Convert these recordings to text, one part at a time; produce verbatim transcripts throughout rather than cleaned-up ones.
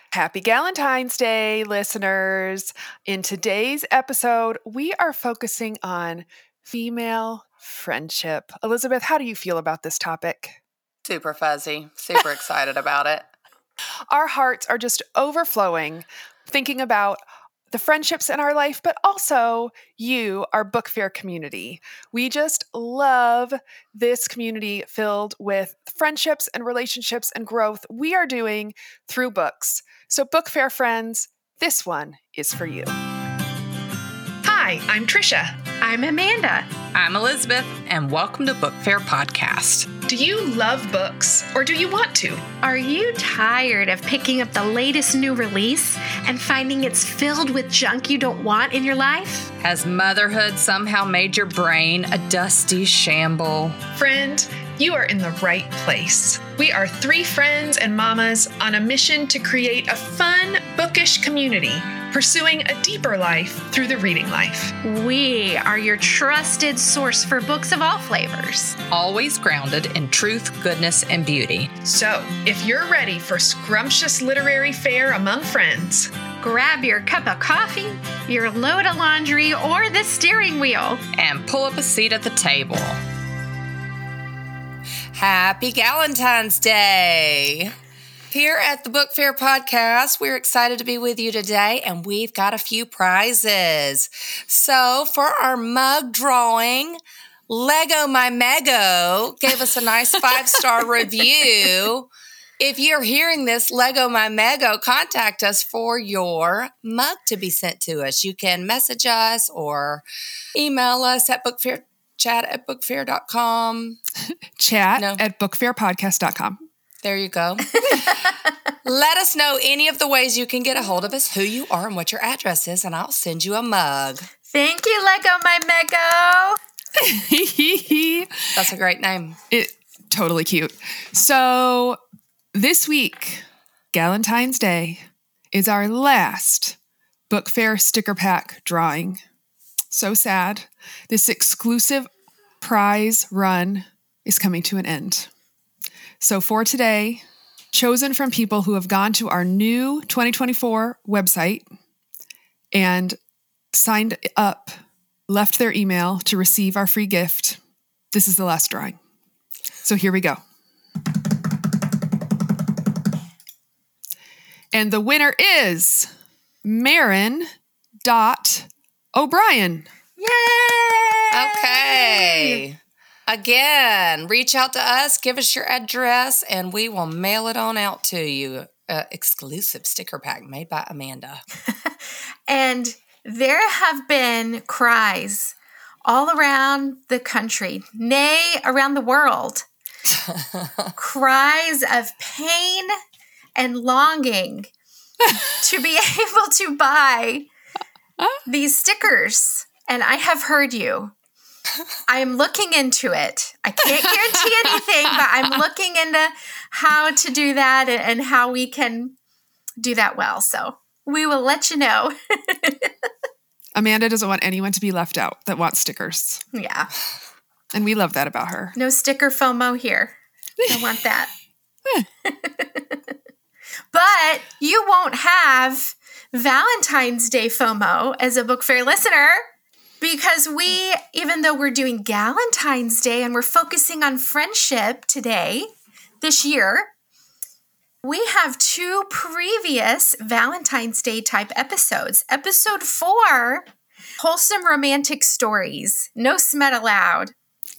Happy Galentine's Day, listeners. In today's episode, we are focusing on female friendship. Elizabeth, how do you feel about this topic? Super fuzzy, super excited about it. Our hearts are just overflowing thinking about the friendships in our life, but also you, our book fair community. We just love this community filled with friendships and relationships and growth we are doing through books. So book fair friends, this one is for you. Hi, I'm Trisha. I'm Amanda. I'm Elizabeth, and welcome to Book Fair Podcast. Do you love books, or do you want to? Are you tired of picking up the latest new release and finding it's filled with junk you don't want in your life? Has motherhood somehow made your brain a dusty shamble? Friend, you are in the right place. We are three friends and mamas on a mission to create a fun, bookish community, pursuing a deeper life through the reading life. We are your trusted source for books of all flavors. Always grounded in truth, goodness, and beauty. So, if you're ready for scrumptious literary fare among friends, grab your cup of coffee, your load of laundry, or the steering wheel, and pull up a seat at the table. Happy Galentine's Day! Here at the Book Fair Podcast, we're excited to be with you today, and we've got a few prizes. So for our mug drawing, Lego My Mego gave us a nice five-star review. If you're hearing this, Lego My Mego, contact us for your mug to be sent to us. You can message us or email us at bookfair, chat at bookfair dot com. Chat no. at bookfair podcast dot com. There you go. Let us know any of the ways you can get a hold of us, who you are, and what your address is, and I'll send you a mug. Thank you, Lego My Mego. That's a great name. It totally cute. So this week, Galentine's Day, is our last Book Fair sticker pack drawing. So sad. This exclusive prize run is coming to an end. So for today, chosen from people who have gone to our new twenty twenty-four website and signed up, left their email to receive our free gift, this is the last drawing. So here we go. And the winner is Marin dot O'Brien. Yay! Okay. Again, reach out to us, give us your address, and we will mail it on out to you. Uh, exclusive sticker pack made by Amanda. And there have been cries all around the country, nay, around the world. Cries of pain and longing to be able to buy these stickers. And I have heard you. I am looking into it. I can't guarantee anything, but I'm looking into how to do that and how we can do that well. So we will let you know. Amanda doesn't want anyone to be left out that wants stickers. Yeah. And we love that about her. No sticker FOMO here. I want that. But you won't have Valentine's Day FOMO as a Book Fair listener. Because we, even though we're doing Galentine's Day and we're focusing on friendship today, this year, we have two previous Valentine's Day type episodes. Episode four, Wholesome Romantic Stories. No smut allowed.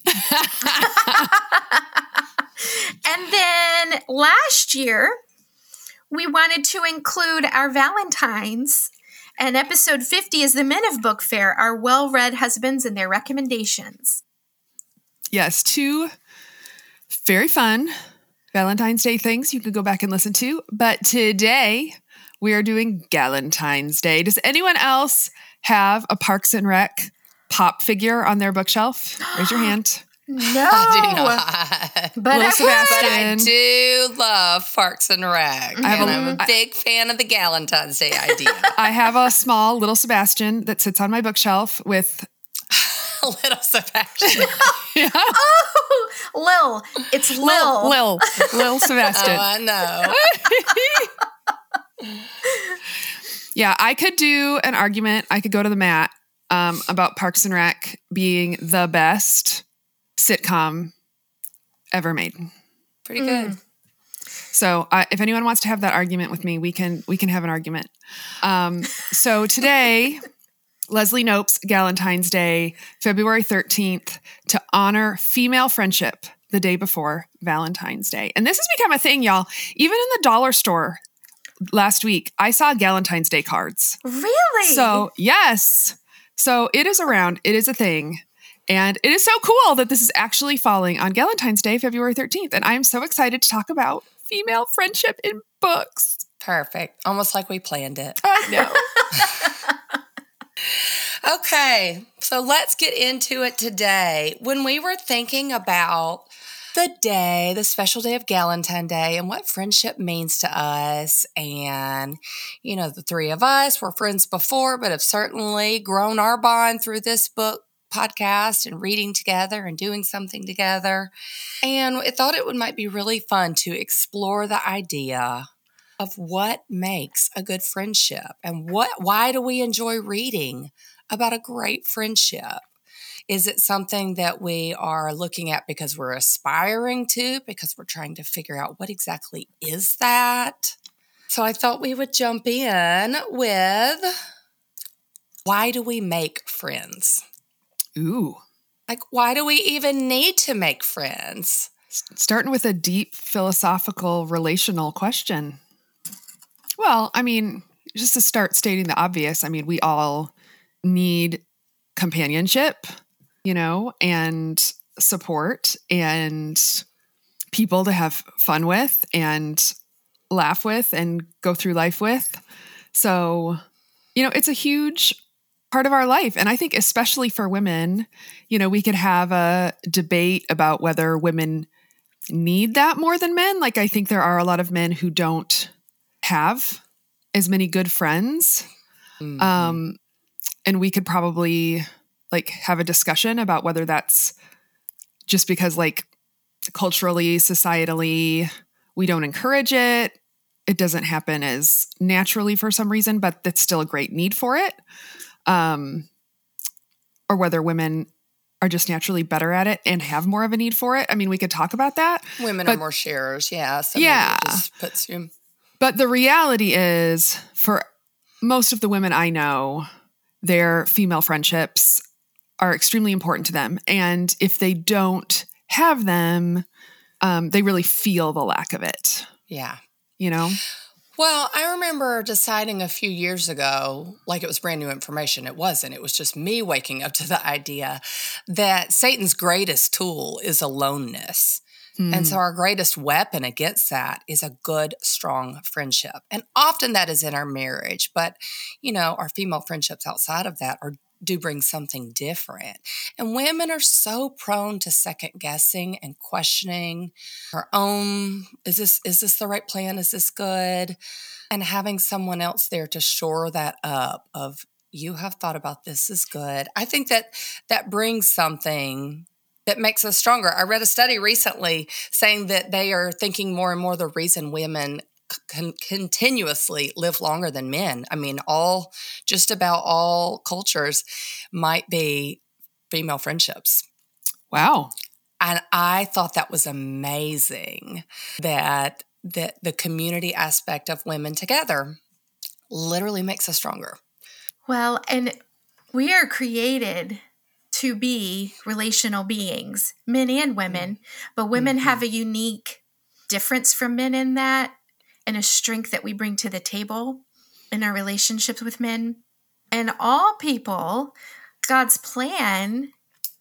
And then last year, we wanted to include our Valentines. And episode fifty is the Men of Book Fair, our well-read husbands and their recommendations. Yes, two very fun Valentine's Day things you could go back and listen to. But today we are doing Galentine's Day. Does anyone else have a Parks and Rec pop figure on their bookshelf? Raise your hand. No. I do not. But Little I Sebastian. But I do love Parks and Rec. I have and a- I'm a big fan of the Galentine's Day idea. I have a small little Sebastian that sits on my bookshelf with Little Sebastian. yeah. Oh, Lil. It's Lil. Lil. Lil Sebastian. Oh, I know. Yeah, I could do an argument. I could go to the mat um, about Parks and Rec being the best sitcom ever made. Pretty good. Mm. So uh, if anyone wants to have that argument with me, we can we can have an argument. Um, so today, Leslie Knope's Galentine's Day, February thirteenth, to honor female friendship the day before Valentine's Day. And this has become a thing, y'all. Even in the dollar store last week, I saw Galentine's Day cards. Really? So yes. So it is around. It is a thing. And it is so cool that this is actually falling on Galentine's Day, February thirteenth. And I am so excited to talk about female friendship in books. Perfect. Almost like we planned it. I know. Okay, so let's get into it today. When we were thinking about the day, the special day of Galentine Day, and what friendship means to us, and, you know, the three of us were friends before, but have certainly grown our bond through this book podcast and reading together and doing something together. And I thought it would might be really fun to explore the idea of what makes a good friendship and what why do we enjoy reading about a great friendship. Is it something that we are looking at because we're aspiring to, because we're trying to figure out what exactly is that? So I thought we would jump in with, why do we make friends? Ooh. Like, why do we even need to make friends? Starting with a deep philosophical relational question. Well, I mean, just to start stating the obvious, I mean, we all need companionship, you know, and support and people to have fun with and laugh with and go through life with. So, you know, it's a huge part of our life. And I think especially for women, you know, we could have a debate about whether women need that more than men. Like, I think there are a lot of men who don't have as many good friends. Mm-hmm. Um, and we could probably like have a discussion about whether that's just because like culturally, societally, we don't encourage it. It doesn't happen as naturally for some reason, but it's still a great need for it. Um, or whether women are just naturally better at it and have more of a need for it. I mean, we could talk about that. Women but, are more sharers, yeah. So yeah. Maybe it just puts you. But the reality is, for most of the women I know, their female friendships are extremely important to them. And if they don't have them, um, they really feel the lack of it. Yeah. You know? Well, I remember deciding a few years ago, like it was brand new information. It wasn't. It was just me waking up to the idea that Satan's greatest tool is aloneness. Hmm. And so our greatest weapon against that is a good, strong friendship. And often that is in our marriage. But, you know, our female friendships outside of that are do bring something different. And women are so prone to second guessing and questioning our own, is this, is this the right plan? Is this good? And having someone else there to shore that up of, you have thought about this is good. I think that that brings something that makes us stronger. I read a study recently saying that they are thinking more and more the reason women Con- continuously live longer than men. I mean, all, just about all cultures might be female friendships. Wow. And I thought that was amazing that, that the community aspect of women together literally makes us stronger. Well, and we are created to be relational beings, men and women, but women mm-hmm. have a unique difference from men in that, and a strength that we bring to the table in our relationships with men. And all people, God's plan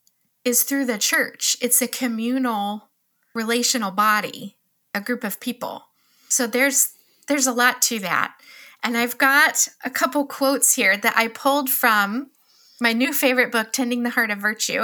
is through the church. It's a communal, relational body, a group of people. So there's there's a lot to that. And I've got a couple quotes here that I pulled from my new favorite book, Tending the Heart of Virtue.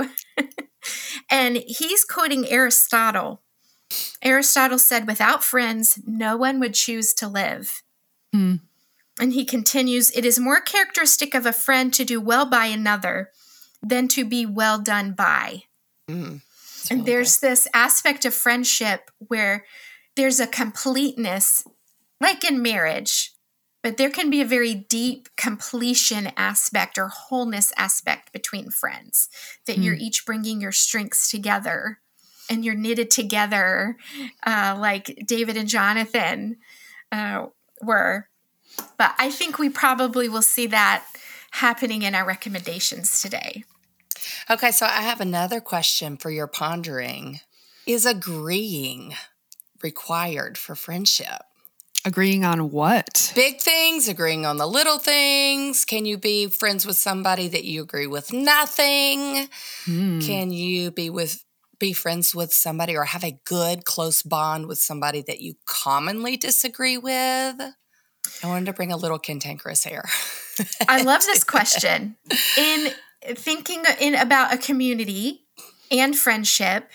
And he's quoting Aristotle. Aristotle said, without friends, no one would choose to live. Mm. And he continues, it is more characteristic of a friend to do well by another than to be well done by. Mm. And really there's good. This aspect of friendship where there's a completeness, like in marriage. But there can be a very deep completion aspect or wholeness aspect between friends, that mm. you're each bringing your strengths together and you're knitted together uh, like David and Jonathan uh, were. But I think we probably will see that happening in our recommendations today. Okay, so I have another question for your pondering. Is agreeing required for friendship? Agreeing on what? Big things, agreeing on the little things. Can you be friends with somebody that you agree with nothing? Hmm. Can you be with be friends with somebody or have a good, close bond with somebody that you commonly disagree with? I wanted to bring a little cantankerous here. I love this question. In thinking in about a community and friendship,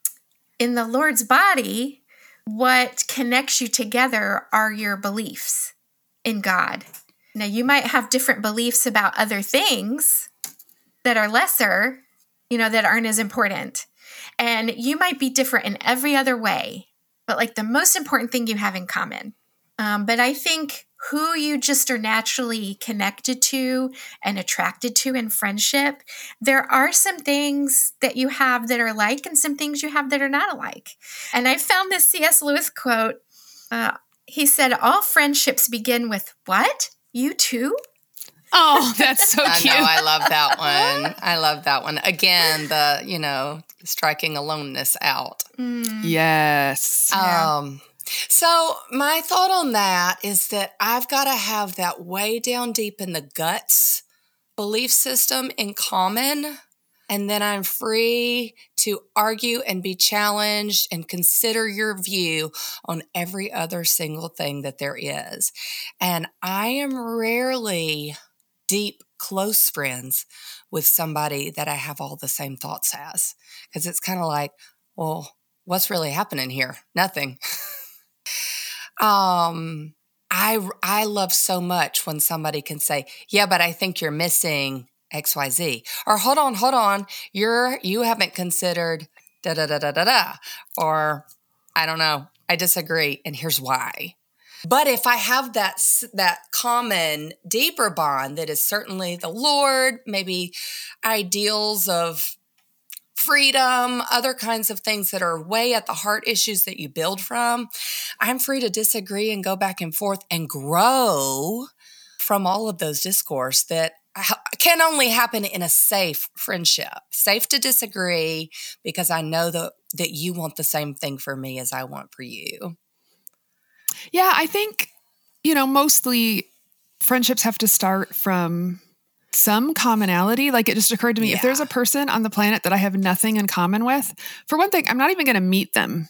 in the Lord's body, what connects you together are your beliefs in God. Now, you might have different beliefs about other things that are lesser, you know, that aren't as important. And you might be different in every other way, but like the most important thing you have in common. Um, but I think who you just are naturally connected to and attracted to in friendship, there are some things that you have that are alike and some things you have that are not alike. And I found this C S Lewis quote. Uh, he said, all friendships begin with, what? You too? Oh, that's so cute. I know, I love that one. I love that one. Again, the, you know, striking aloneness out. Mm. Yes. Um. So my thought on that is that I've got to have that way down deep in the guts belief system in common, and then I'm free to argue and be challenged and consider your view on every other single thing that there is. And I am rarely deep, close friends with somebody that I have all the same thoughts as, because it's kind of like, well, what's really happening here? Nothing. Um, I, I love so much when somebody can say, yeah, but I think you're missing X, Y, Z, or hold on, hold on. You're, you haven't considered da, da, da, da, da, da, or I don't know. I disagree. And here's why. But if I have that, that common deeper bond that is certainly the Lord, maybe ideals of freedom, other kinds of things that are way at the heart issues that you build from, I'm free to disagree and go back and forth and grow from all of those discourse that can only happen in a safe friendship. Safe to disagree because I know that, that you want the same thing for me as I want for you. Yeah, I think, you know, mostly friendships have to start from some commonality. Like it just occurred to me, yeah. if there's a person on the planet that I have nothing in common with, for one thing, I'm not even going to meet them.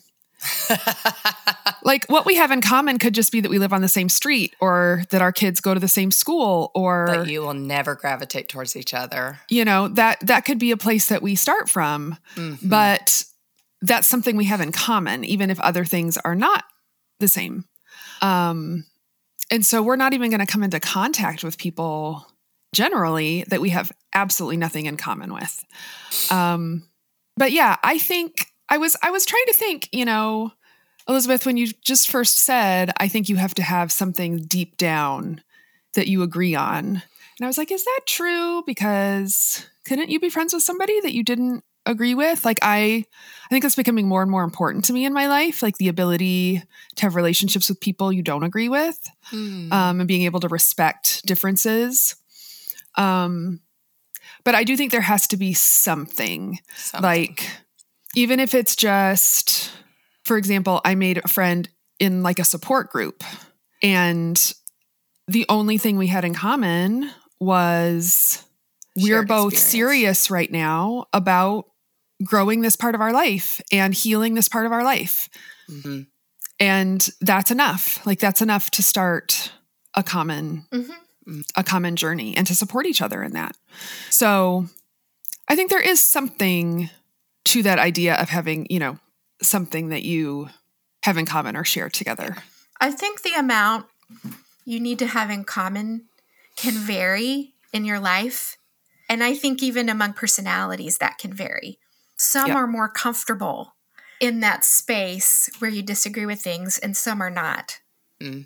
Like what we have in common could just be that we live on the same street or that our kids go to the same school or but you will never gravitate towards each other. You know, that, that could be a place that we start from, mm-hmm. but that's something we have in common, even if other things are not the same. Um, and so we're not even going to come into contact with people generally that we have absolutely nothing in common with. Um, but yeah, I think I was, I was trying to think, you know, Elizabeth, when you just first said, I think you have to have something deep down that you agree on. And I was like, is that true? Because couldn't you be friends with somebody that you didn't agree with? Like I, I think that's becoming more and more important to me in my life, like the ability to have relationships with people you don't agree with, mm. um, and being able to respect differences. Um, but I do think there has to be something, something. Like, even if it's just, for example, I made a friend in like a support group and the only thing we had in common was we're both experience. serious right now about growing this part of our life and healing this part of our life. Mm-hmm. And that's enough. Like that's enough to start a common, mm-hmm. a common journey and to support each other in that. So I think there is something to that idea of having, you know, something that you have in common or share together. I think the amount you need to have in common can vary in your life. And I think even among personalities that can vary. Some yep. are more comfortable in that space where you disagree with things and some are not. Mm.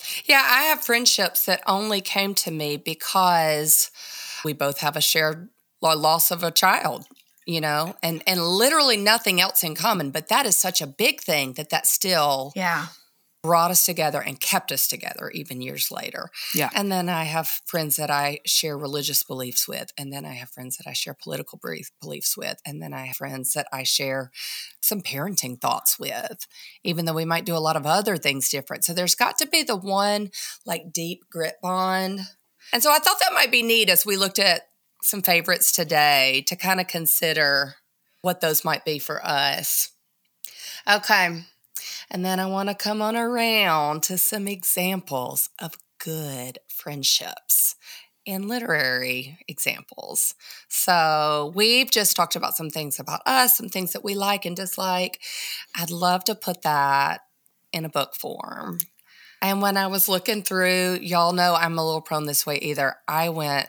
Yeah, I have friendships that only came to me because we both have a shared loss of a child, you know, and, and literally nothing else in common. But that is such a big thing that that still Yeah. brought us together and kept us together even years later. Yeah. And then I have friends that I share religious beliefs with. And then I have friends that I share political brief beliefs with. And then I have friends that I share some parenting thoughts with, even though we might do a lot of other things different. So there's got to be the one like deep grit bond. And so I thought that might be neat as we looked at some favorites today to kind of consider what those might be for us. Okay. And then I want to come on around to some examples of good friendships and literary examples. So we've just talked about some things about us, some things that we like and dislike. I'd love to put that in a book form. And when I was looking through, y'all know I'm a little prone this way either. I went...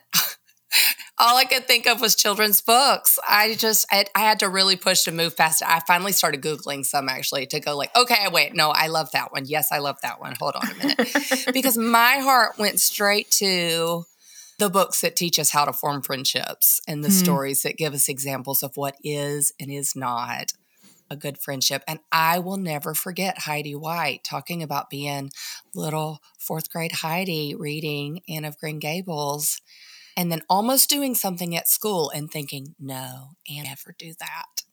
All I could think of was children's books. I just, I, I had to really push to move past it. I finally started Googling some actually to go like, okay, wait, no, I love that one. Yes, I love that one. Hold on a minute. Because my heart went straight to the books that teach us how to form friendships and the mm. stories that give us examples of what is and is not a good friendship. And I will never forget Heidi White talking about being little fourth grade Heidi reading Anne of Green Gables. And then almost doing something at school and thinking, no, Anne, never do that.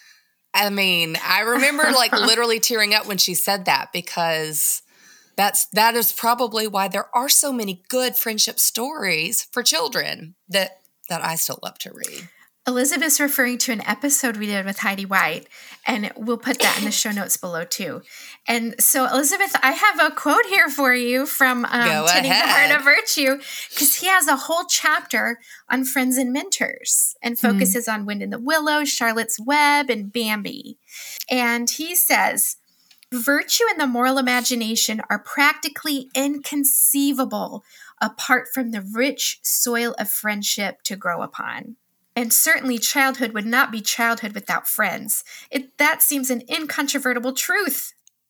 I mean, I remember like literally tearing up when she said that because that's that is probably why there are so many good friendship stories for children that that I still love to read. Elizabeth's referring to an episode we did with Heidi White, and we'll put that in the show notes below too. And so, Elizabeth, I have a quote here for you from um, Tending the Heart of Virtue, because he has a whole chapter on friends and mentors and focuses mm. on Wind in the Willows, Charlotte's Web, and Bambi. And he says, virtue and the moral imagination are practically inconceivable apart from the rich soil of friendship to grow upon. And certainly childhood would not be childhood without friends. It, that seems an incontrovertible truth.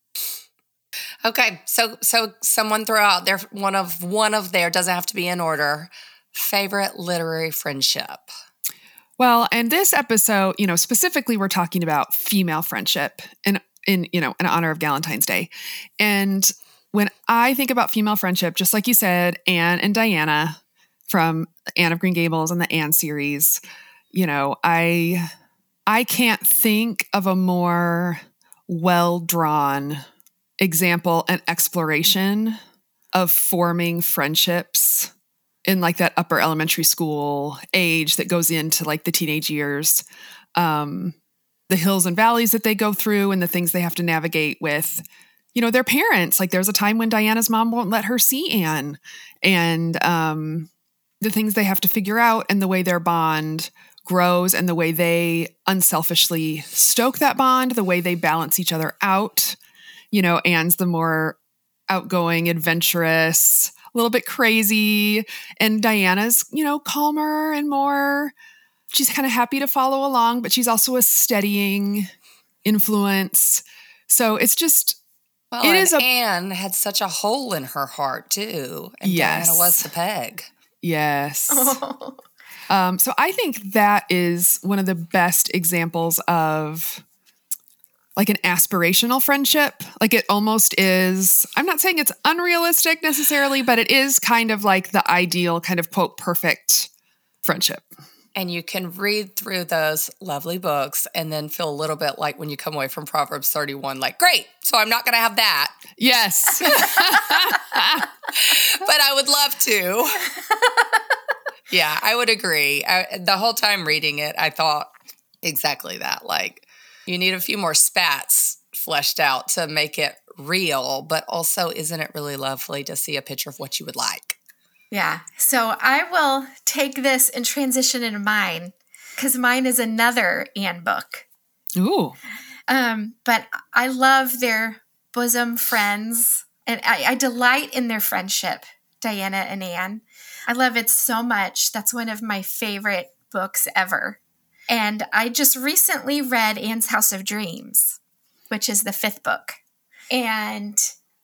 Okay, so so someone throw out there one of one of their, doesn't have to be in order, favorite literary friendship. Well, and this episode, you know, specifically we're talking about female friendship in in you know in honor of Galentine's Day. And when I think about female friendship, just like you said, Anne and Diana from Anne of Green Gables and the Anne series, you know, I I can't think of a more well-drawn example and exploration of forming friendships in like that upper elementary school age that goes into like the teenage years, um, the hills and valleys that they go through and the things they have to navigate with, you know, their parents. Like there's a time when Diana's mom won't let her see Anne, and um, the things they have to figure out and the way their bond grows and the way they unselfishly stoke that bond, the way they balance each other out. You know, Anne's the more outgoing, adventurous, a little bit crazy, and Diana's, you know, calmer and more, she's kind of happy to follow along, but she's also a steadying influence. So it's just, well, it and is a, Anne had such a hole in her heart too. And yes. Diana was the peg. Yes. Oh. Um, so I think that is one of the best examples of like an aspirational friendship. Like it almost is, I'm not saying it's unrealistic necessarily, but it is kind of like the ideal kind of quote, perfect friendship. And you can read through those lovely books and then feel a little bit like when you come away from Proverbs thirty-one, like, great, so I'm not going to have that. Yes. But I would love to. Yeah, I would agree. I, the whole time reading it, I thought exactly that. Like, you need a few more spats fleshed out to make it real, but also isn't it really lovely to see a picture of what you would like? Yeah. So I will take this and transition into mine because mine is another Anne book. Ooh. Um, but I love their bosom friends, and I, I delight in their friendship, Diana and Anne. I love it so much. That's one of my favorite books ever. And I just recently read Anne's House of Dreams, which is the fifth book. And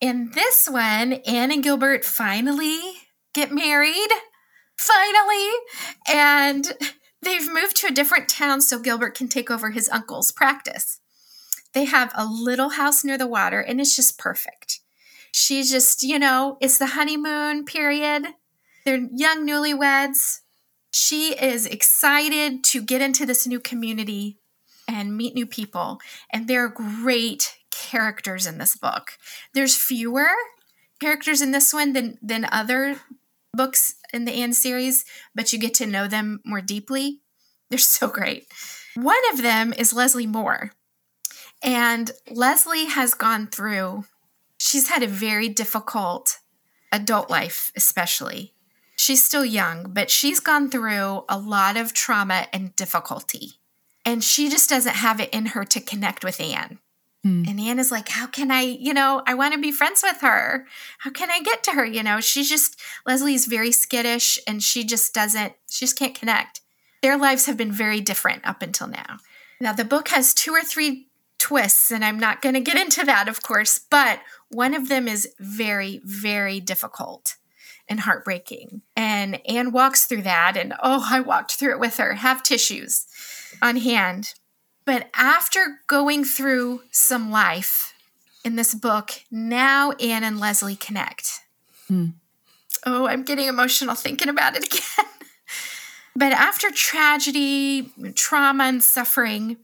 In this one, Anne and Gilbert finally get married. Finally. And they've moved to a different town so Gilbert can take over his uncle's practice. They have a little house near the water, and it's just perfect. She's just, you know, it's the honeymoon period. They're young newlyweds. She is excited to get into this new community and meet new people. And there are great characters in this book. There's fewer characters in this one than, than other books in the Anne series, but you get to know them more deeply. They're so great. One of them is Leslie Moore. And Leslie has gone through, she's had a very difficult adult life, especially. She's still young, but she's gone through a lot of trauma and difficulty. And she just doesn't have it in her to connect with Anne. Hmm. And Anne is like, how can I, you know, I want to be friends with her. How can I get to her? You know, she's just, Leslie is very skittish and she just doesn't, she just can't connect. Their lives have been very different up until now. Now, the book has two or three twists, and I'm not going to get into that, of course, but one of them is very, very difficult and heartbreaking. And Anne walks through that, and oh, I walked through it with her, have tissues on hand. But after going through some life in this book, now Anne and Leslie connect. Hmm. Oh, I'm getting emotional thinking about it again. But after tragedy, trauma, and suffering,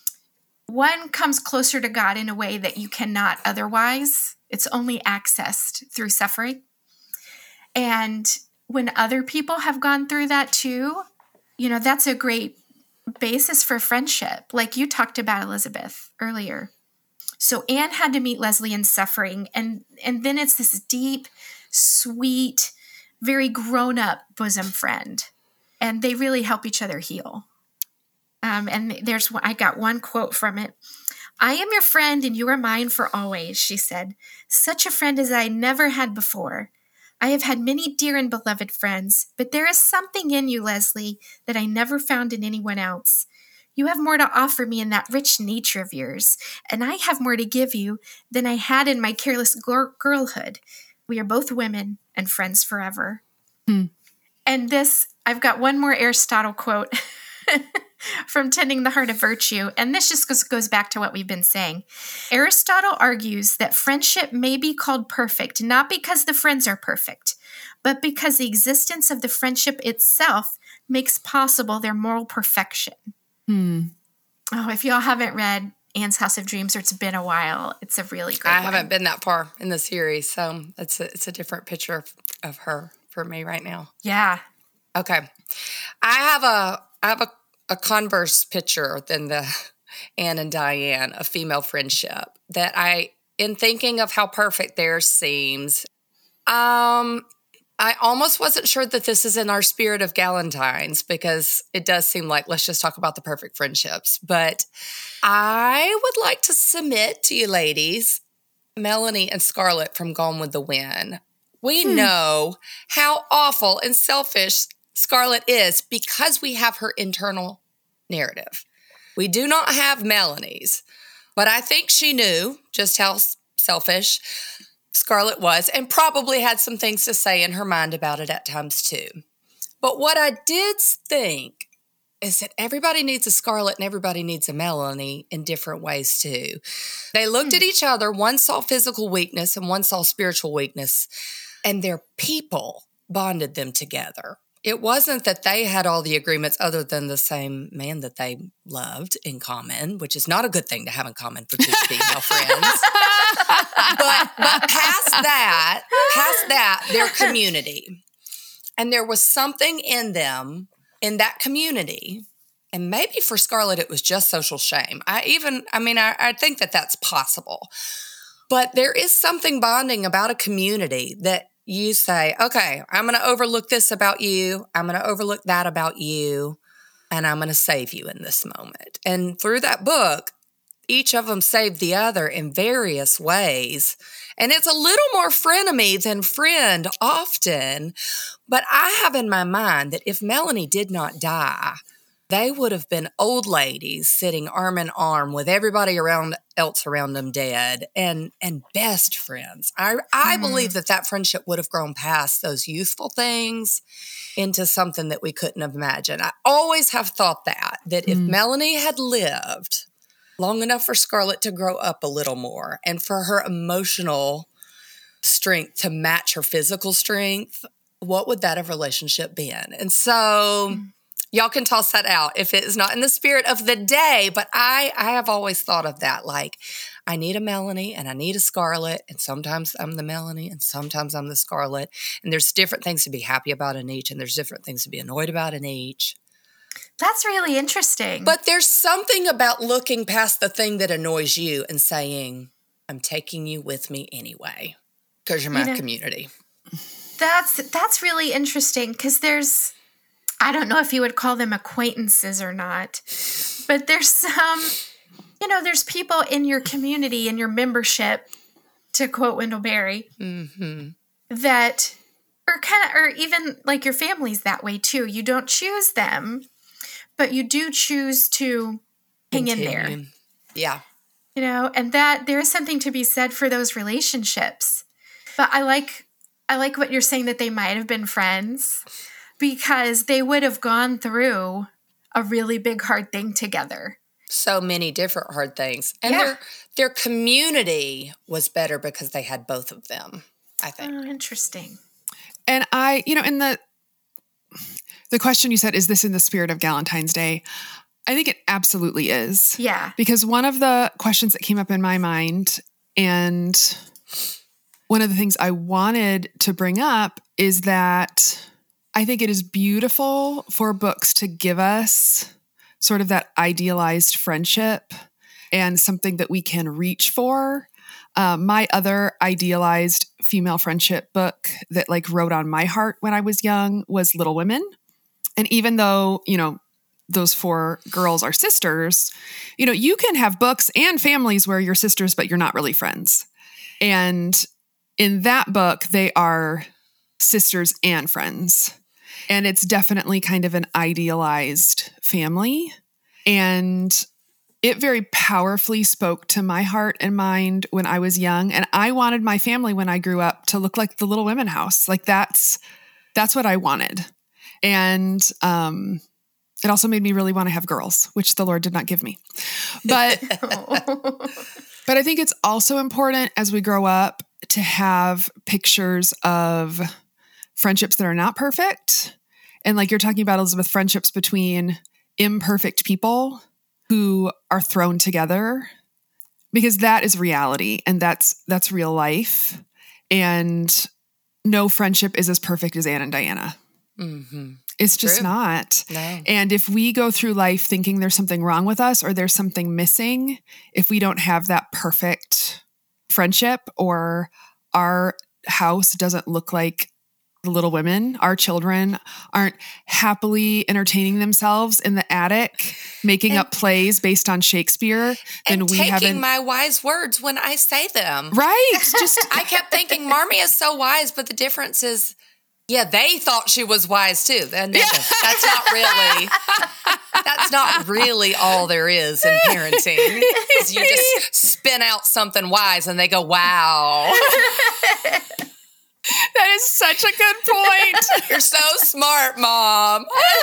one comes closer to God in a way that you cannot otherwise. It's only accessed through suffering. And when other people have gone through that too, you know, that's a great basis for friendship, like you talked about, Elizabeth, earlier. So Anne had to meet Leslie in suffering, and, and then it's this deep, sweet, very grown-up bosom friend. And they really help each other heal. Um, and there's I got one quote from it. I am your friend and you are mine for always, she said. Such a friend as I never had before. I have had many dear and beloved friends, but there is something in you, Leslie, that I never found in anyone else. You have more to offer me in that rich nature of yours, and I have more to give you than I had in my careless gir- girlhood. We are both women and friends forever. Hmm. And this, I've got one more Aristotle quote from Tending the Heart of Virtue, and this just goes, goes back to what we've been saying. Aristotle argues that friendship may be called perfect, not because the friends are perfect, but because the existence of the friendship itself makes possible their moral perfection. Hmm. Oh, if y'all haven't read Anne's House of Dreams, or it's been a while, it's a really great I one. haven't been that far in the series, so it's a, it's a different picture of, of her for me right now. Yeah. Okay. I have a I have a, a converse picture than the Anne and Diane, a female friendship, that I, in thinking of how perfect theirs seems, um, I almost wasn't sure that this is in our spirit of Galentine's, because it does seem like, let's just talk about the perfect friendships. But I would like to submit to you ladies, Melanie and Scarlett from Gone with the Wind. We hmm. know how awful and selfish Scarlett is because we have her internal narrative. We do not have Melanie's, but I think she knew just how selfish Scarlett was and probably had some things to say in her mind about it at times too. But what I did think is that everybody needs a Scarlett and everybody needs a Melanie in different ways too. They looked hmm. at each other. One saw physical weakness and one saw spiritual weakness, and their people bonded them together. It wasn't that they had all the agreements other than the same man that they loved in common, which is not a good thing to have in common for two female friends. But, but past that, past that, their community. And there was something in them, in that community, and maybe for Scarlett it was just social shame. I even, I mean, I, I think that that's possible. But there is something bonding about a community that you say, okay, I'm going to overlook this about you. I'm going to overlook that about you. And I'm going to save you in this moment. And through that book, each of them saved the other in various ways. And it's a little more frenemy than friend often. But I have in my mind that if Melanie did not die, they would have been old ladies sitting arm in arm with everybody around else around them dead, and and best friends. I I mm. believe that that friendship would have grown past those youthful things into something that we couldn't have imagined. I always have thought that, that mm. if Melanie had lived long enough for Scarlett to grow up a little more and for her emotional strength to match her physical strength, what would that have relationship been? And so... Mm. Y'all can toss that out if it is not in the spirit of the day. But I, I have always thought of that. Like, I need a Melanie and I need a Scarlett. And sometimes I'm the Melanie and sometimes I'm the Scarlett. And there's different things to be happy about in each. And there's different things to be annoyed about in each. That's really interesting. But there's something about looking past the thing that annoys you and saying, I'm taking you with me anyway. Because you're my you know, community. That's, that's really interesting because there's... I don't know if you would call them acquaintances or not, but there's some, you know, there's people in your community, in your membership, to quote Wendell Berry, mm-hmm. that are kind of, or even like your family's that way too. You don't choose them, but you do choose to hang Continue. in there. Yeah. You know, and that there is something to be said for those relationships. But I like, I like what you're saying that they might have been friends. Because they would have gone through a really big, hard thing together. So many different hard things. And yeah. their their community was better because they had both of them, I think. Oh, interesting. And I, you know, in the the question you said, is this in the spirit of Galentine's Day? I think it absolutely is. Yeah. Because one of the questions that came up in my mind, and one of the things I wanted to bring up is that I think it is beautiful for books to give us sort of that idealized friendship and something that we can reach for. Uh, my other idealized female friendship book that like wrote on my heart when I was young was Little Women. And even though, you know, those four girls are sisters, you know, you can have books and families where you're sisters, but you're not really friends. And in that book, they are sisters and friends. And it's definitely kind of an idealized family. And it very powerfully spoke to my heart and mind when I was young. And I wanted my family when I grew up to look like the Little Women house. Like that's, that's what I wanted. And um, it also made me really want to have girls, which the Lord did not give me. But, but I think it's also important as we grow up to have pictures of friendships that are not perfect. And like you're talking about, Elizabeth, friendships between imperfect people who are thrown together, because that is reality and that's that's real life. And no friendship is as perfect as Anne and Diana. Mm-hmm. It's just True. not. No. And if we go through life thinking there's something wrong with us or there's something missing, if we don't have that perfect friendship or our house doesn't look like the Little Women, our children aren't happily entertaining themselves in the attic, making and, up plays based on Shakespeare, then and we taking haven't my wise words when I say them. Right. Just I kept thinking Marmee is so wise, but the difference is, yeah, they thought she was wise too. And yeah. that's not really that's not really all there is in parenting. Is you just spin out something wise and they go, wow. That is such a good point. You're so smart, Mom.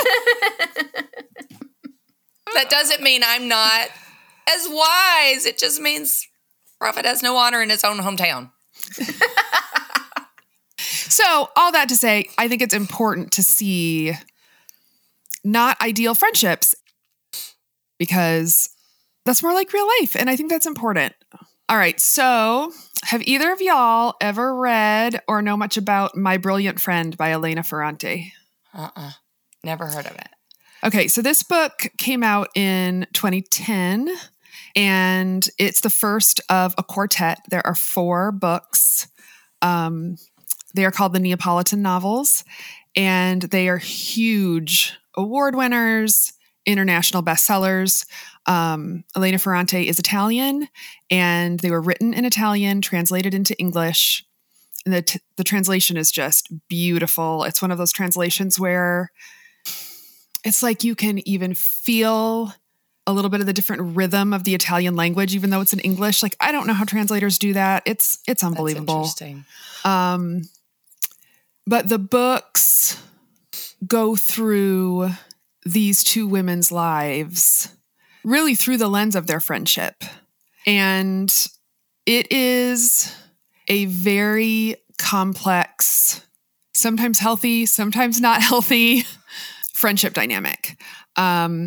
That doesn't mean I'm not as wise. It just means prophet has no honor in his own hometown. So all that to say, I think it's important to see not ideal friendships because that's more like real life. And I think that's important. All right. So have either of y'all ever read or know much about My Brilliant Friend by Elena Ferrante? Uh-uh. Never heard of it. Okay. So this book came out in twenty ten and it's the first of a quartet. There are four books. Um, they are called the Neapolitan novels and they are huge award winners, international bestsellers. Um, Elena Ferrante is Italian and they were written in Italian, translated into English. And the, t- the translation is just beautiful. It's one of those translations where it's like you can even feel a little bit of the different rhythm of the Italian language, even though it's in English. Like, I don't know how translators do that. It's, it's unbelievable. That's interesting. Um, but the books go through these two women's lives really through the lens of their friendship. And it is a very complex, sometimes healthy, sometimes not healthy friendship dynamic. Um,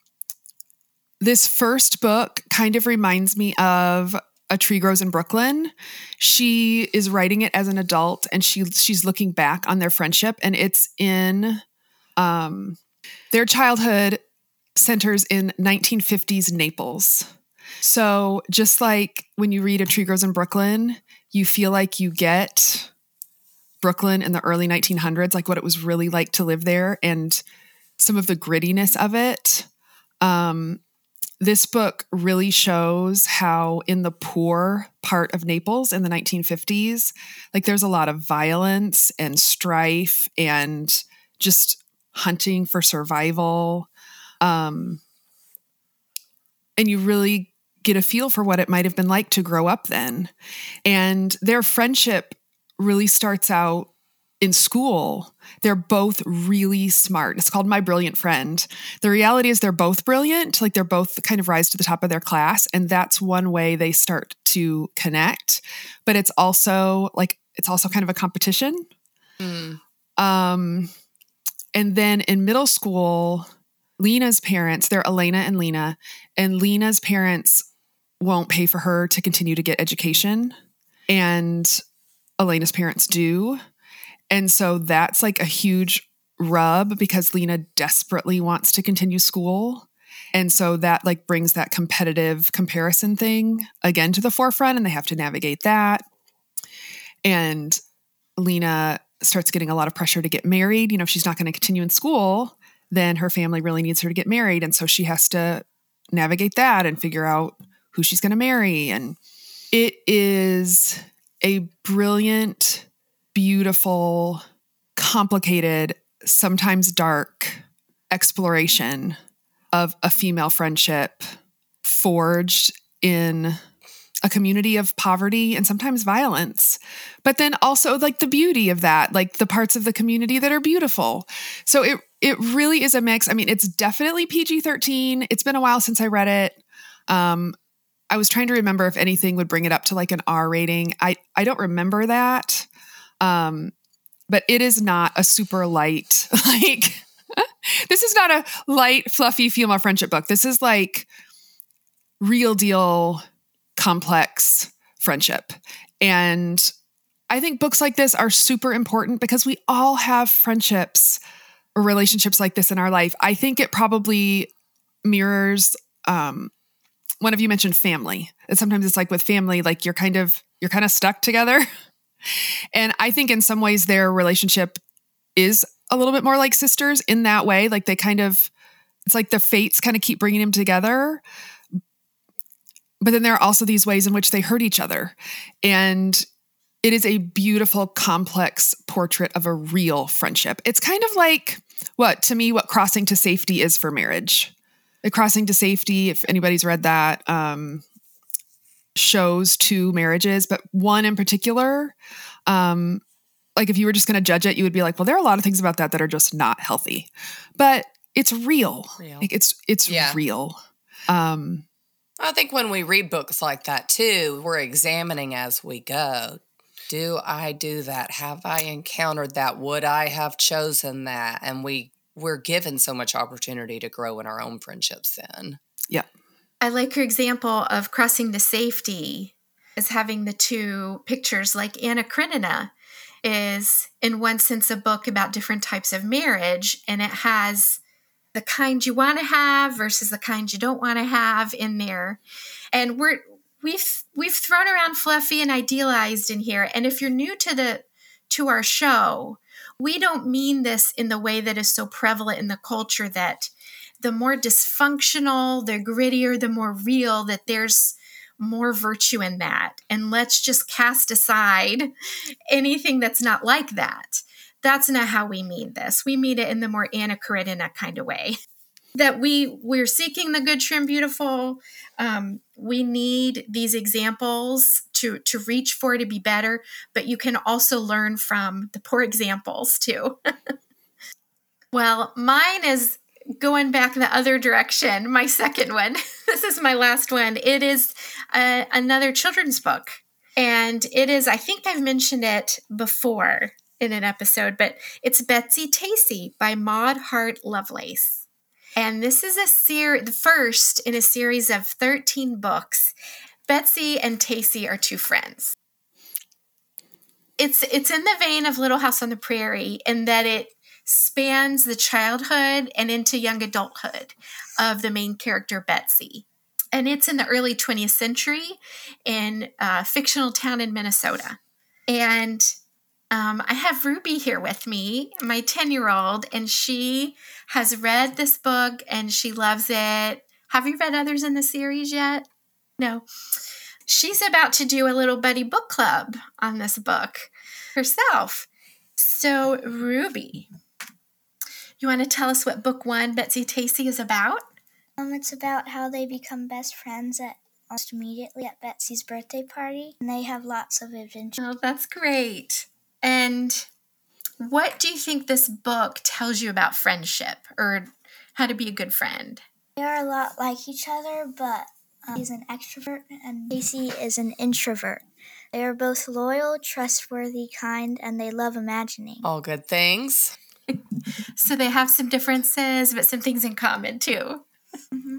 This first book kind of reminds me of A Tree Grows in Brooklyn. She is writing it as an adult, and she she's looking back on their friendship, and it's in um, their childhood centers in nineteen fifties Naples. So just like when you read A Tree Grows in Brooklyn, you feel like you get Brooklyn in the early nineteen hundreds, like what it was really like to live there and some of the grittiness of it. Um, This book really shows how in the poor part of Naples in the nineteen fifties, like there's a lot of violence and strife and just hunting for survival. Um, and you really get a feel for what it might have been like to grow up then. And their friendship really starts out in school. They're both really smart. It's called My Brilliant Friend. The reality is they're both brilliant. Like they're both kind of rise to the top of their class. And that's one way they start to connect. But it's also like, it's also kind of a competition. Mm. Um, and then in middle school, Lena's parents, they're Elena and Lena, and Lena's parents won't pay for her to continue to get education. And Elena's parents do. And so that's like a huge rub because Lena desperately wants to continue school. And so that like brings that competitive comparison thing again to the forefront, and they have to navigate that. And Lena starts getting a lot of pressure to get married. You know, if she's not going to continue in school, then her family really needs her to get married. And so she has to navigate that and figure out who she's going to marry. And it is a brilliant, beautiful, complicated, sometimes dark exploration of a female friendship forged in a community of poverty and sometimes violence, but then also like the beauty of that, like the parts of the community that are beautiful. So it it really is a mix. I mean, it's definitely P G thirteen. It's been a while since I read it. Um, I was trying to remember if anything would bring it up to like an R rating. I, I don't remember that. Um, but it is not a super light, like, this is not a light, fluffy female friendship book. This is like real deal, complex friendship. And I think books like this are super important because we all have friendships or relationships like this in our life. I think it probably mirrors, um, one of you mentioned family. And sometimes it's like with family, like you're kind of, you're kind of stuck together. And I think in some ways their relationship is a little bit more like sisters in that way. Like they kind of, it's like the fates kind of keep bringing them together. But then there are also these ways in which they hurt each other. And it is a beautiful, complex portrait of a real friendship. It's kind of like what, to me, what Crossing to Safety is for marriage. The Crossing to Safety, if anybody's read that, um, shows two marriages, but one in particular, um, like if you were just going to judge it, you would be like, well, there are a lot of things about that that are just not healthy, but it's real. real. Like it's, it's yeah. real. Um, I think when we read books like that too, we're examining as we go. Do I do that? Have I encountered that? Would I have chosen that? And we, we're given so much opportunity to grow in our own friendships then. Yeah. I like your example of Crossing to Safety as having the two pictures. Like Anna Karenina is, in one sense, a book about different types of marriage, and it has the kind you want to have versus the kind you don't want to have in there. And we're we've we've thrown around fluffy and idealized in here. And if you're new to the to our show, we don't mean this in the way that is so prevalent in the culture that the more dysfunctional, the grittier, the more real, that there's more virtue in that. And let's just cast aside anything that's not like that. that's not how we mean this. We mean it in the more Anna Karenina kind of way. That we, we're seeking the good, trim, beautiful. Um, we need these examples to, to reach for to be better, but you can also learn from the poor examples too. Well, mine is going back the other direction. My second one, this is my last one. It is a, another children's book. And it is, I think I've mentioned it before in an episode, but it's Betsy Tacy by Maud Hart Lovelace. And this is a ser- the first in a series of thirteen books. Betsy and Tacy are two friends. It's it's in the vein of Little House on the Prairie in that it spans the childhood and into young adulthood of the main character, Betsy. And it's in the early twentieth century in a fictional town in Minnesota. And Um, I have Ruby here with me, my ten-year-old, and she has read this book and she loves it. Have you read others in the series yet? No. She's about to do a little buddy book club on this book herself. So, Ruby, you want to tell us what book one, Betsy Tacy, is about? Um, it's about how they become best friends at almost immediately at Betsy's birthday party, and they have lots of adventures. Oh, that's great. And what do you think this book tells you about friendship or how to be a good friend? They are a lot like each other, but um, he's an extrovert and Tacy is an introvert. They are both loyal, trustworthy, kind, and they love imagining. All good things. So they have some differences, but some things in common too. Mm-hmm.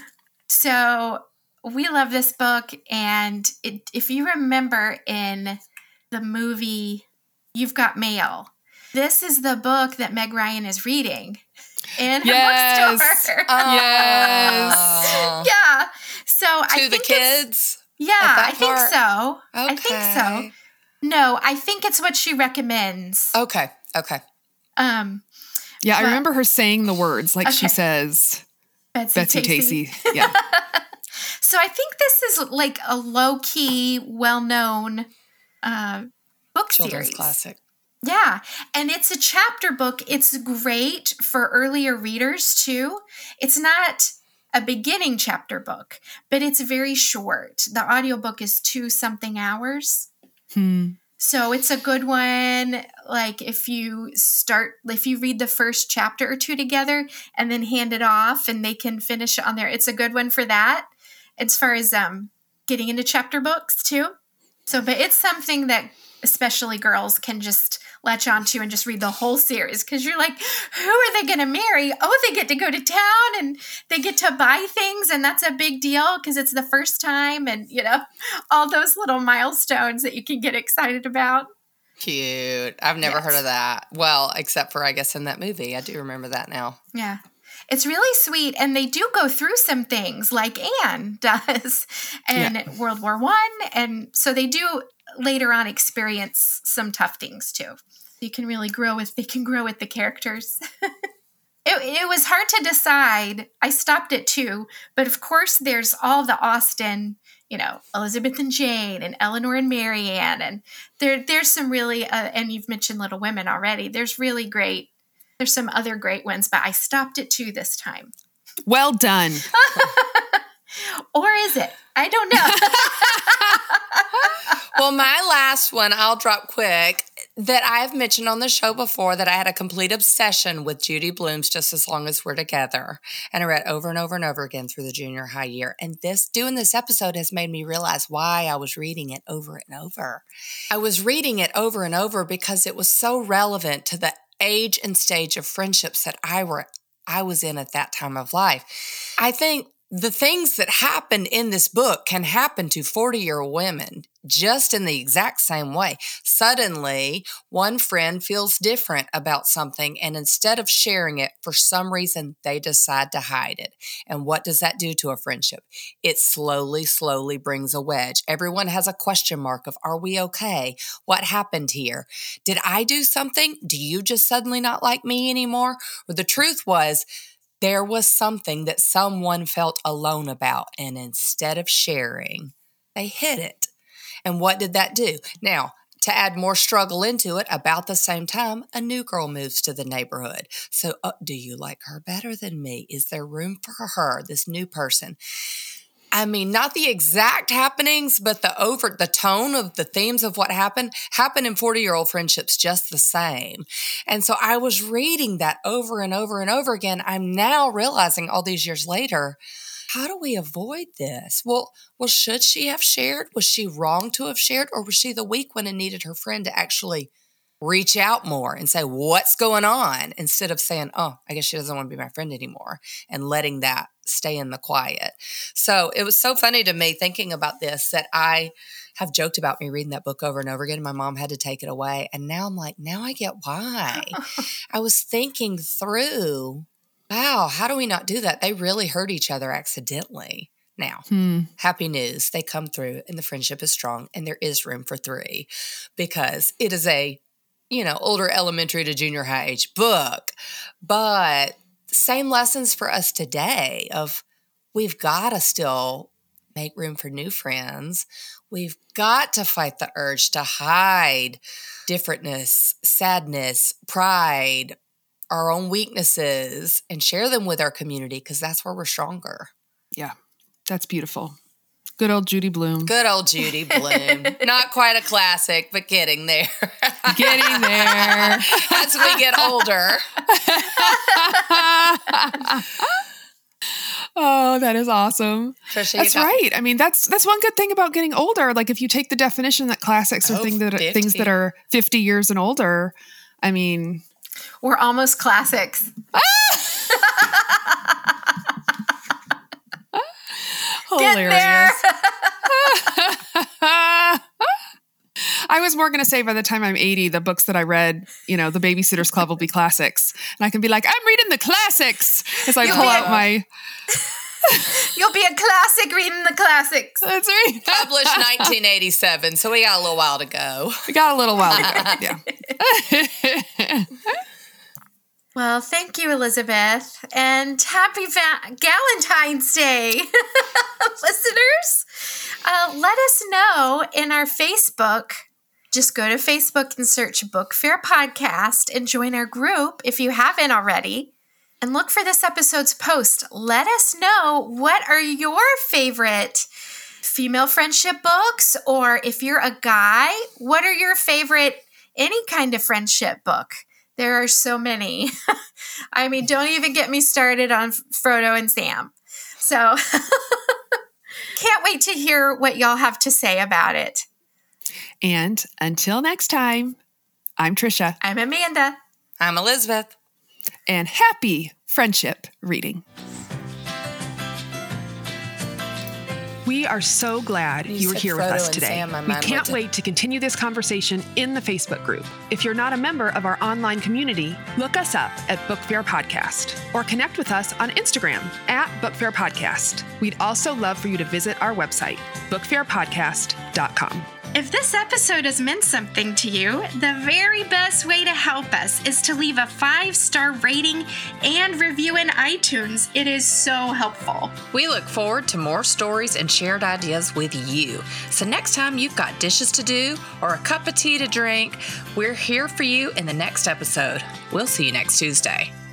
So we love this book. And it, if you remember in the movie You've Got Mail, this is the book that Meg Ryan is reading in her Yes. bookstore. Oh. Yes. Yeah. So To I the think it's- kids? Yeah, that I think part? so. Okay. I think so. No, I think it's what she recommends. Okay. Okay. Um, Yeah, I But- remember her saying the words like she Okay. says, Betsy, Betsy Tacy. Tacy. Yeah. So I think this is like a low-key, well-known uh, book Children's series. classic. Yeah, and it's a chapter book. It's great for earlier readers too. It's not a beginning chapter book, but it's very short. The audiobook is two something hours. Hmm. So it's a good one. Like if you start, if you read the first chapter or two together and then hand it off and they can finish it on there. It's a good one for that. As far as um, getting into chapter books too. So, but it's something that especially girls can just latch onto and just read the whole series. Cause you're like, who are they going to marry? Oh, they get to go to town and they get to buy things. And that's a big deal because it's the first time. And you know, all those little milestones that you can get excited about. Cute. I've never Yes. heard of that. Well, except for, I guess, in that movie. I do remember that now. Yeah. It's really sweet. And they do go through some things like Anne does in World War One. And so they do later on experience some tough things too. You can really grow with, they can grow with the characters. it, it was hard to decide. I stopped at two, but of course there's all the Austen, you know, Elizabeth and Jane and Eleanor and Marianne. And there, there's some really, uh, and you've mentioned Little Women already. There's really great, there's some other great ones, but I stopped at two this time. Well done. Or is it? I don't know. Well, my last one, I'll drop quick, that I've mentioned on the show before, that I had a complete obsession with Judy Blume's Just As Long As We're Together. And I read over and over and over again through the junior high year. And this, doing this episode has made me realize why I was reading it over and over. I was reading it over and over because it was so relevant to the age and stage of friendships that I were I was in at that time of life. I think the things that happen in this book can happen to forty-year-old women just in the exact same way. Suddenly, one friend feels different about something, and instead of sharing it, for some reason, they decide to hide it. And what does that do to a friendship? It slowly, slowly brings a wedge. Everyone has a question mark of, are we okay? What happened here? Did I do something? Do you just suddenly not like me anymore? Or the truth was, there was something that someone felt alone about, and instead of sharing, they hid it. And what did that do? Now, to add more struggle into it, about the same time, a new girl moves to the neighborhood. So uh, do you like her better than me? Is there room for her, this new person? I mean, not the exact happenings, but the over the tone of the themes of what happened happened in forty-year-old friendships just the same. And so I was reading that over and over and over again. I'm now realizing all these years later, how do we avoid this? Well, well, should she have shared? Was she wrong to have shared? Or was she the weak one and needed her friend to actually reach out more and say, what's going on? Instead of saying, oh, I guess she doesn't want to be my friend anymore, and letting that stay in the quiet. So it was so funny to me thinking about this that I have joked about me reading that book over and over again. My mom had to take it away. And now I'm like, now I get why. I was thinking through, wow, how do we not do that? They really hurt each other accidentally. Now, hmm. happy news. They come through and the friendship is strong and there is room for three, because it is a, you know, older elementary to junior high age book. But same lessons for us today of we've got to still make room for new friends. We've got to fight the urge to hide differentness, sadness, pride, our own weaknesses, and share them with our community, because that's where we're stronger. Yeah, that's beautiful. Good old Judy Blume. Good old Judy Blume. Not quite a classic, but getting there. Getting there. As we get older. Oh, that is awesome. Trisha, that's right. I mean, that's that's one good thing about getting older. Like if you take the definition that classics are oh, things that are, things that are fifty years and older, I mean, we're almost classics. Hilarious. I was more going to say by the time I'm eighty, the books that I read, you know, the Babysitter's Club will be classics. And I can be like, I'm reading the classics as I You'll pull a- out my... You'll be a classic reading the classics. That's right. Published nineteen eighty-seven, so we got a little while to go. We got a little while to go, yeah. Well, thank you, Elizabeth, and happy Va- Galentine's Day, listeners. Uh, let us know in our Facebook. Just go to Facebook and search Book Fair Podcast and join our group if you haven't already. And look for this episode's post. Let us know, what are your favorite female friendship books? Or if you're a guy, what are your favorite any kind of friendship book? There are so many. I mean, don't even get me started on Frodo and Sam. So can't wait to hear what y'all have to say about it. And until next time, I'm Trisha. I'm Amanda. I'm Elizabeth. And happy friendship reading. We are so glad you, you were here Frodo with us today. Sam, we can't to... wait to continue this conversation in the Facebook group. If you're not a member of our online community, look us up at Book Fair Podcast or connect with us on Instagram at Book Fair Podcast. We'd also love for you to visit our website, book fair podcast dot com. If this episode has meant something to you, the very best way to help us is to leave a five-star rating and review in iTunes. It is so helpful. We look forward to more stories and shared ideas with you. So next time you've got dishes to do or a cup of tea to drink, we're here for you in the next episode. We'll see you next Tuesday.